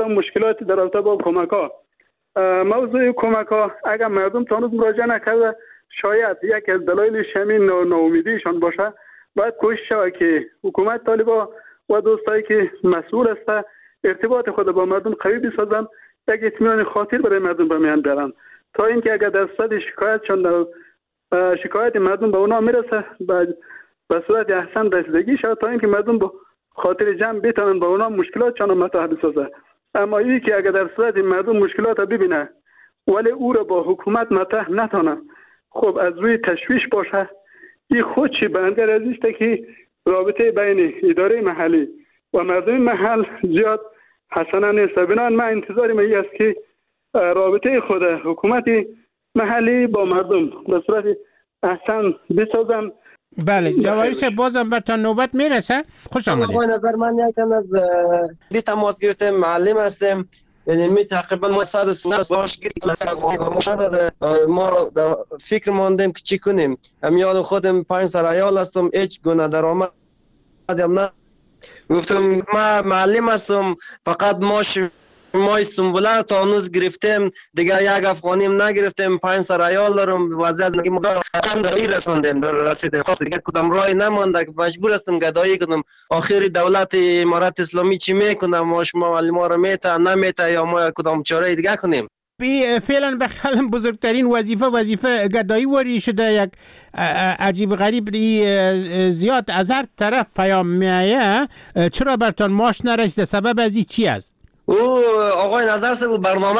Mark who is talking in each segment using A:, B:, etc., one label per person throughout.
A: گفتم مشکلات در رابطه با کمک ها. موضوع کمک ها اگر مردم تا هنوز مراجعه نکرده، شاید یک از دلایلش همین ناامیدیشان باشه. باید کوشش شود که حکومت طالبان و دوستایی که مسئول است ارتباط خود با مردم قوی بسازند، یک اطمینان خاطر برای مردم به میان بیارند، تا اینکه اگر در صد شکایتشان شکایت مردم به اونا میرسه به صورت احسن رسیدگی شود، تا اینکه مردم با خاطر جمع بتونن با اونا مشکلاتشان رو مطرح بسازه. اما این که اگر در صورت مردم مشکلات رو ببینه ولی او را با حکومت مطرح نتونه، خب از روی تشویش باشه، این خودشی بنگر از است که رابطه بین اداره محلی و مردم محل زیاد حسنا نیست. بنابراین من انتظارم این است که رابطه خود حکومت محلی با مردم به صورت احسن بسازن.
B: بله جواهری صاحب بازم برتان نوبت میرسه. خوش آمدید.
C: نظر من یکم از تماس گرفتم، معلم هستم، یعنی می تقریبا ما 100 باش ما فکر ماندیم که چی کنیم. امیال خودم 5 سال عیال هستم، هیچ گونه درآمد نه. گفتم ما معلم هستم، فقط ما سنبوله تا هنوز گرفتیم، دیگر یک افغانیم نگرفتیم، 5 سال عیال دارم، وضعیت زندگی مقام داری رسوندیم در رسیده خاص دیگر کدام راهی نمانده که مجبور هستم گدایی کنم. آخری دولت امارت اسلامی چی میکنه؟ ما شما معلمان رو میته نمیته یا ما کدام چاره دیگه کنیم؟
B: فعلا به خیلی بزرگترین وظیفه گدایی وری شده. یک عجیب غریب زیاد از هر طرف پیام میایه. چرا برتان ماش نرسیده؟ سبب از این چی است؟
C: او آقای نظر سه برنامه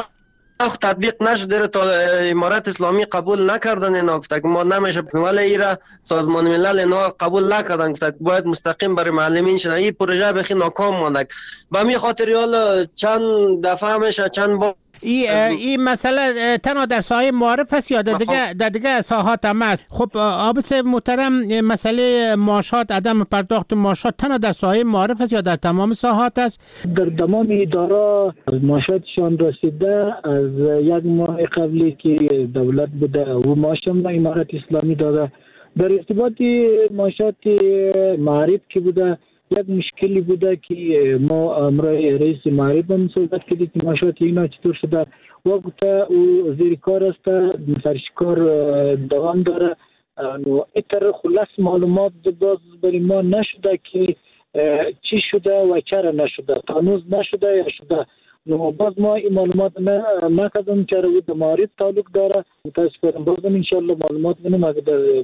C: تطبیق نشده تا امارت اسلامی قبول نکردن اینا، گفت که ما نمیشه، ولی ایرا سازمان ملل اینا قبول نکردن، گفت باید مستقیم برای معلمین شدن. این پروژه بخی ناکام مانده. به می خاطر حالا چند دفعه میشه چند بار
B: این مسئله تنها در ساحه معارف است یا در دیگه ساحات هم است؟ خب عابد صاحب محترم، مسئله معاشات، عدم پرداخت معاشات تنها در ساحه معارف است یا در تمام ساحات است؟
D: در تمام اداره معاشاتشان رسیده. از یک ماه قبلی که دولت بوده و معاشم امارت اسلامی داده. در ارتباط معاشات معارف که بوده یک مشکلی بوده که ما امرای رئیس معارف هم صحبت کردیم که معاشات اینا چطور شده. وقت او زیر کار است، سرشکار دوام داره. اینطور خلاص معلومات باز برای ما نشده که چی شده و چرا نشده، تانوز نشده یا شده. باز ما این معلومات نکردم که روی معارف تعلق داره. متاسفانه بازم انشالله معلومات کنم اگر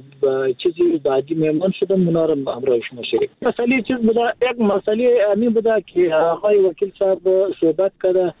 D: در چیزی بعدی میمان شدم اونا رو همراه شما شریک. مسئله چیز بوده، یک مسئله همین بوده که آقای وکیل صاحب صحبت کرده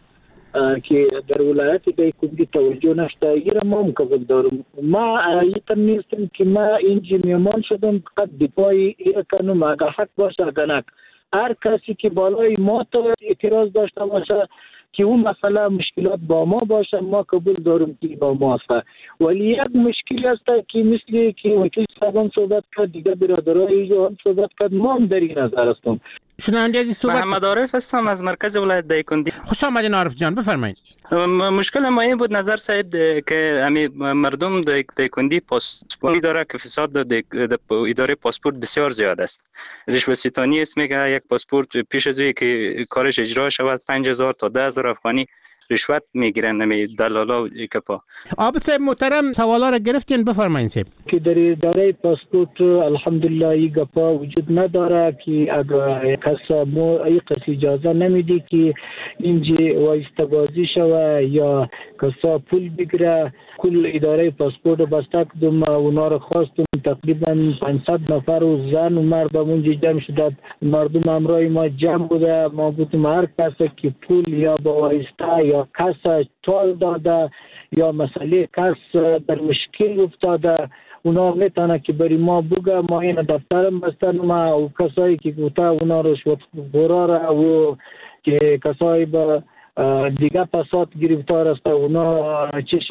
D: که در ولایت دایکنډي توجه نشته. این را ما مقابل دارم. ما ایتر نیستم که ما اینجا میمان شدم فقط دفاعی این کنم اگر حق باشه اگر نه. هر کسی که بالای ما تو اعتراض داشته باشه که اون مسئله مشکلات با ما باشه، ما قبول دارم که با ما است. ولی یک مشکلی است که مثل که وکیل صاحب صحبت کرد، دیگه برادرای هم صحبت کرد، ما هم در این نظر هستم.
B: شنونده عزیز صحبت
E: محمد عارف هستم از مرکز ولایت دایکنډي.
B: خوش آمدین عارف جان، بفرمایید.
E: مشکل ما این بود نظر صاحب که مردم دایکنډي پاسپورت داره که فساد در اداره پاسپورت بسیار زیاد است. رشوه ستانی است، میگه یک پاسپورت پیش از که کارش اجرا شود 5000 تا 10000 افغانی رشوت میگیرن دلالا و کپا.
B: عابد صاحب محترم سوالا را گرفتین، بفرمایید صاحب.
D: که در اداره پاسپورت الحمدلله این گپا وجود نداره که اگر کس ای کسی اجازه نمیده که اینجا وایسته بازی شوه یا کسا پول بگیره. کل اداره پاسپورت بسته کردم، اونا رو خواستم، تقریبا 500 نفر و زن و مرد اونجا جمع شدند. مردم همراه ما جمع بوده. ما بودیم هر کسی که پول یا با وایسته یا کس تول داده یا مسئله کس در مشکل افتاده، اونا میتونه که بری ما بگه. ما این دفترم بستن ما و کسایی که گوته اونا رشوت خورا و که کسایی با دیگه پاسات گرفتار است اونا چی شوه.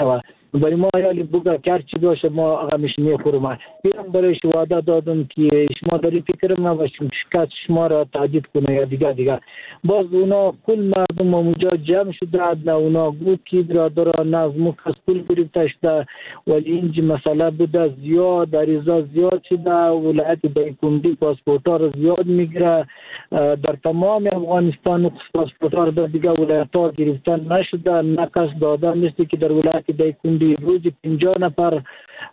D: برای ما یالی بگه که هر چی باشه ما غمش میخورم. میرم برایش وعده دادم که شما داری فکر نباشیم شکست شما را تعدید کنه یا دیگه. باز اونا کل مردم اونجا جمع شده، اونا گفت که برادر نظم کس کل گرفته شده، ولی اینج مسئله بوده زیاد عریضه زیاد شده. ولایت دایکنډي پاسپورت ها را زیاد میگیره در تمام افغانستان. پاسپورت ها را دیگه ولایت ها گرفتن نشده، نه کس داده مثل که در ولایت دایکنډي روزی 50 نفر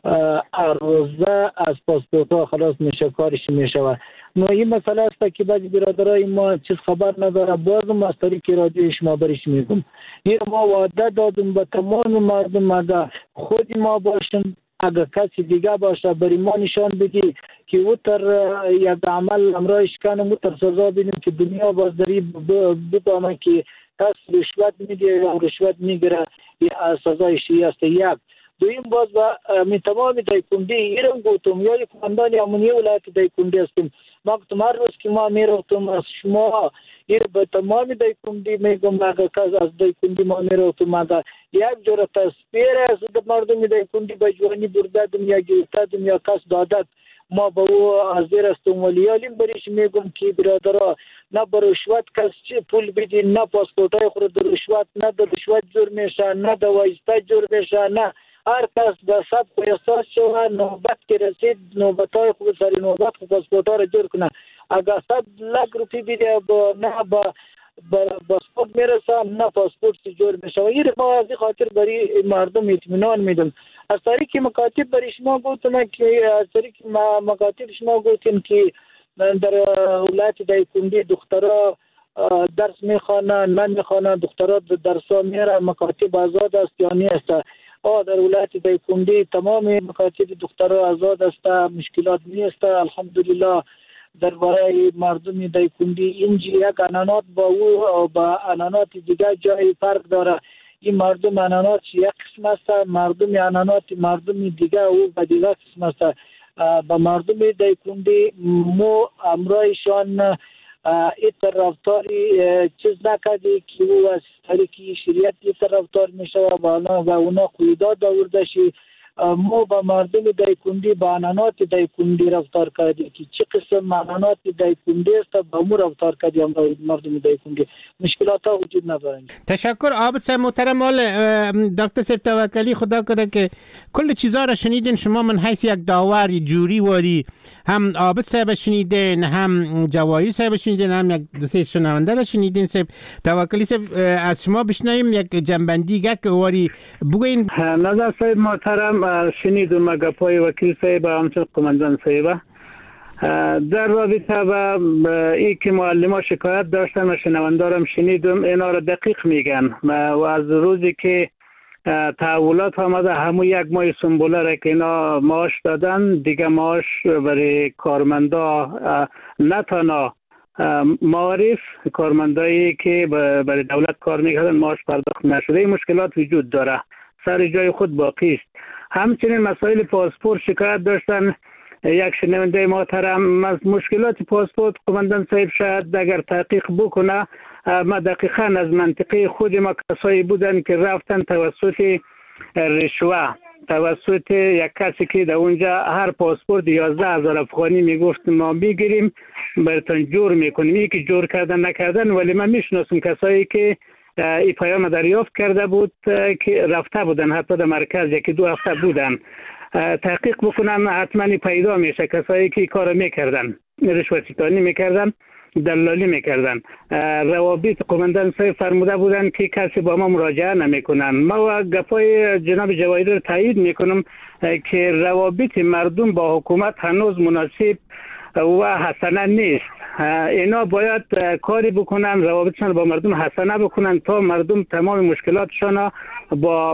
D: روزه از پاسپورت ها خلاص میشه، کارش میشه. نو این مسئله است که بعضی برادرای ما چیز خبر نداره. بازم از طریق رادیو شما برش میگم این ما وعده دادم به تمام مردم اگر خود ما باشیم، اگر کسی دیگه باشه بری ما نشان بگی که او تر یک عمل امرایش کنم، او تر سزا بینیم که دنیا بازداری بدامه که کس رشوت میده یا رشوت میگیره سزایش است. یک دویم باز با تمام دایکنډي ایرم گوتم یا کماندان امنیه ولایت دایکنډي هستم. ما گفتم هر روز که ما میرفتم از شما ایر به تمام دایکنډي میگم اگر کس از دایکنډي ما میرفتم اگر یک جور تصویر از مردم دایکنډي به جوانی بردادم یا گرفتادم یا کس دادد ما به او حاضر هستم. ولی علیم بریش میگم که برادرها نه به رشوت کس پول بدین، نه پاسپورت های خود در رشوت، نه در رشوت جور میشه، نه در وایسته جور میشه، نه هر کس به سبک و احساس شود نوبت که رسید نوبت های خوب سری نوبت خوب پاسپورت ها را جور کنه. اگر 100 لک روپی بیده نه با پاسپورت میرسه نه پاسپورت جور میشه. و این ما از خاطر برای مردم اطمینان میدم. از طریق مکاتب برای شما گفتم که از طریق مکاتب شما گفتیم که در ولایت دایکنډي دخترها درس میخوانه نمیخوانه، دخترها درسا میره، مکاتب آزاد است یا نیست؟ در ولایت دایکنډي تمام مکاتب دخترها آزاد است، مشکلات نیست الحمدلله. درباره مردم دایکنډي اینج یک انانات با او و با انانات دیگه جای فرق داره. این مردم انانات یک قسم است، مردم انانات مردم دیگه او به دیگه قسم است. با مردم دایکنډي مو امرایشان این رفتاری چیز نکردی که او از طریق شریعت این رفتار میشه و اونا قیداد آورده شی. ما با مردم دایکنډي با انانات دایکنډي رفتار کردی که چه قسم انانات دایکنډي است با مو رفتار کردی مردم دایکنډي. مشکلات ها وجود نداره.
B: تشکر عابد صاحب محترم. دکتر صاحب توکلی خدا کنه که کل چیزا را شنیدین شما من حیث یک داور جوری واری، هم عابد صاحب شنیدین، هم جواهری صاحب شنیدین، هم یک دو سه شنونده را شنیدین. صاحب توکلی صاحب از شما بشنویم یک جنبندی گک واری بگوین.
A: نظر صاحب محترم شنیدم گپای وکیل صاحب و همچنین قماندان صاحب در رابطه با ای که معلمان شکایت داشتن و شنوندارم شنیدم اینا را دقیق میگن و از روزی که تحولات آمده همون یک ماه سنبوله را که اینا معاش دادن دیگه معاش برای کارمندا نه تنها معارف کارمندایی که برای دولت کار میکردن معاش پرداخت نشده. این مشکلات وجود داره، سر جای خود باقی است. همچنین مسائل پاسپورت شکایت داشتن یک شنونده محترم از مشکلات پاسپورت. قماندان صاحب شاید اگر تحقیق بکنه ما دقیقاً از منطقه خود ما کسایی بودن که رفتن توسط رشوه، توسط یک کسی که در اونجا هر پاسپورت 11,000 افغانی میگفت ما میگیریم براتون جور میکنیم. یکی جور کردن نکردن، ولی من میشناسم کسایی که این پیام دریافت کرده بود که رفته بودن حتی در مرکز یکی 2 هفته بودن. تحقیق بکنن حتما پیدا میشه کسایی که کار میکردن، رشوت ستانی میکردن، دلالی میکردن. روابط قماندان صاحب فرموده بودن که کسی با ما مراجعه نمیکنن. ما گپای جناب جواهری رو تایید میکنم که روابط مردم با حکومت هنوز مناسب و حسنه نیست. اینا باید کاری بکنن، روابطشان با مردم حسنه بکنن تا مردم تمام مشکلاتشان با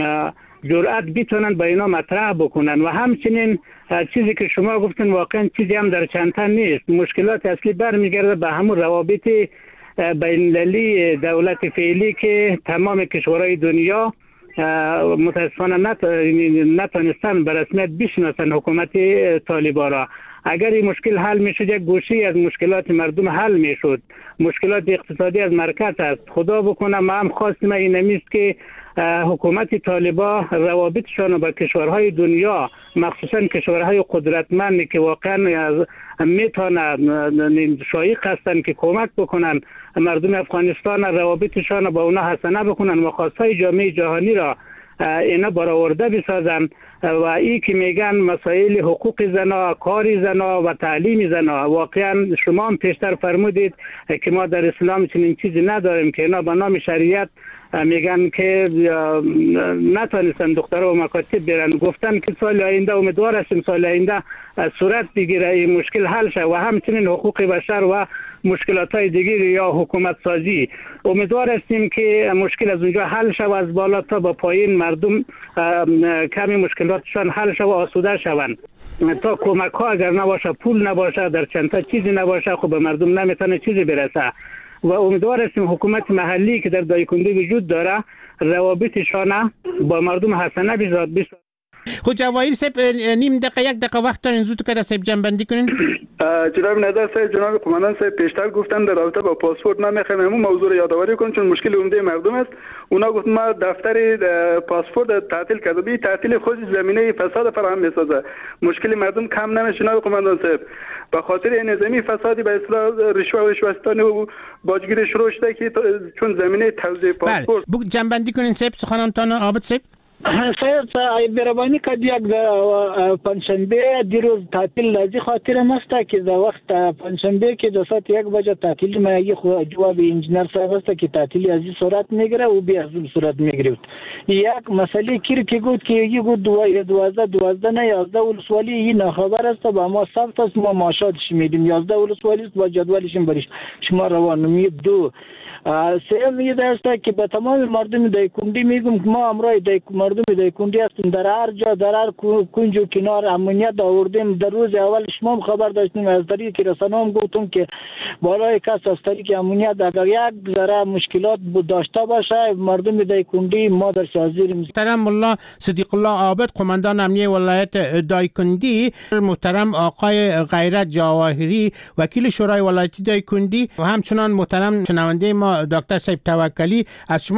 A: جرأت بتونن با اینا مطرح بکنن. و همچنین چیزی که شما گفتن واقعا چیزی هم در چندتن نیست. مشکلات اصلی برمیگرده به همون روابط بین‌المللی دولت فعلی که تمام کشورهای دنیا متاسفانه نتونستن به رسمیت بشناسن حکومت طالبان را.
F: اگر این مشکل حل میشد یک گوشه از مشکلات مردم حل میشد. مشکلات اقتصادی از مرکز است. خدا بکنه ما هم خواستیم این نمیست که حکومت طالبان روابطشان با کشورهای دنیا مخصوصا کشورهای قدرتمندی که واقعا میتونن شایق هستند که کمک بکنن مردم افغانستان روابطشان با اونا حسنه بکنن، مخواستهای جامعه جهانی را اینا برآورده بسازن و ای که میگن مسائل حقوق زنا، کار زنا و تعلیم زنا، واقعا شما هم پیشتر فرمودید که ما در اسلام چنین چیزی نداریم که اینا به نام شریعت میگن که نتونستن دخترها و مکاتب برن. گفتن که سال آینده امیدوار هستیم سال آینده صورت بگیره این مشکل حل شه و همچنین حقوق بشر و مشکلات های دیگر یا حکومت سازی امیدوار هستیم که مشکل از اونجا حل شه و از بالا تا با پایین مردم کمی مشکلاتشان حل شه و آسوده شوند. تا کمک ها اگر نباشه، پول نباشه، در چندتا چیزی نباشه، خب به مردم نمیتونه چیزی برسه و امیدوار هستیم حکومت محلی که در دایکنده وجود داره روابطشان با مردم حسنه بسازد.
B: خود جواهر صاحب نیم دقیقه یک دقیقه وقت دارین زود که صاحب جنبندی کنین.
A: جناب نظر صاحب، جناب قماندان صاحب پیشتر گفتن در رابطه با پاسپورت من میخوام همون موضوع رو یادآوری کنم چون مشکل عمده مردم است. اونا گفت ما دفتر پاسپورت تعطیل کرده، بی تعطیل خود زمینه فساد فراهم میسازه، مشکل مردم کم نمیشه. جناب قماندان صاحب به خاطر این زمینه فسادی به اصطلاح رشوه‌ستانی و باجگیری شروع شده که چون زمینه توزیع پاسپورت.
B: بله جنبندی کنین صاحب سخنانتان عابد صاحب.
D: صاحب برابانی که یک پنجشنبه دیروز تعطیل لازی خاطرم است که در وقت پنجشنبه که 2:01 بجه تعطیل ما یک جواب انجینر صاحب است که تعطیل از این صورت میگیره و بیا از این صورت میگیره. یک مسئله که گفت که یه گفت 12 نه 11 ولسوالی این خبر است با ما ثبت است، ما ماشاتش میدیم 11 ولسوالی است با جدولش بریش شما روان می دو سوم یه دسته که به تمام مردم دایکندی میگم که ما امروز مردم دایکندی هستیم، در هر جا در هر کنج و کنار امنیت آوردیم. در روز اول شما خبر داشتیم از طریق رسانه هم گفتم که بالای کس از طریق امنیت اگر یک ذره مشکلات داشته باشه مردم دایکندی ما در حاضریم.
B: محترم ملا صدیق الله عابد قماندان امنیه ولایت دایکندی، محترم آقای غیرت جواهری وکیل شورای ولایتی دایکندی و همچنان محترم شنونده ما دکتر صاحب توکلی از شما